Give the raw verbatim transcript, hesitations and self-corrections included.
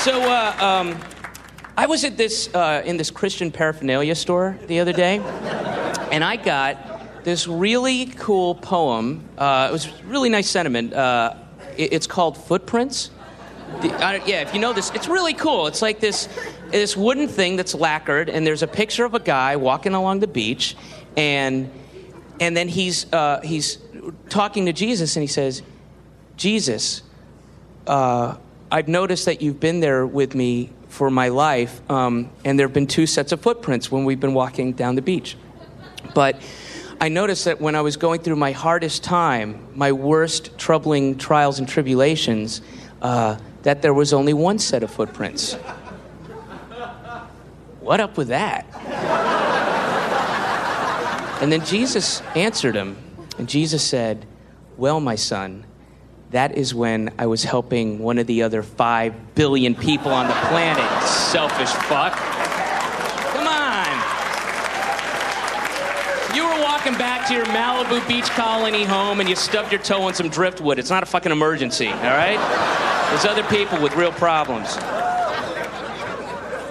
So, uh, um, I was at this, uh, in this Christian paraphernalia store the other day, and I got this really cool poem. Uh, it was really nice sentiment. Uh, it, it's called Footprints. The, I, yeah, if you know this, it's really cool. It's like this, this wooden thing that's lacquered, and there's a picture of a guy walking along the beach, and and then he's uh, he's talking to Jesus, and he says, Jesus, uh, I've noticed that you've been there with me for my life, um, and there have been two sets of footprints when we've been walking down the beach. But I noticed that when I was going through my hardest time, my worst troubling trials and tribulations, uh, that there was only one set of footprints. What up with that? And then Jesus answered him, and Jesus said, well, my son, that is when I was helping one of the other five billion people on the planet, selfish fuck. Come on. You were walking back to your Malibu beach colony home and you stubbed your toe on some driftwood. It's not a fucking emergency, all right? There's other people with real problems.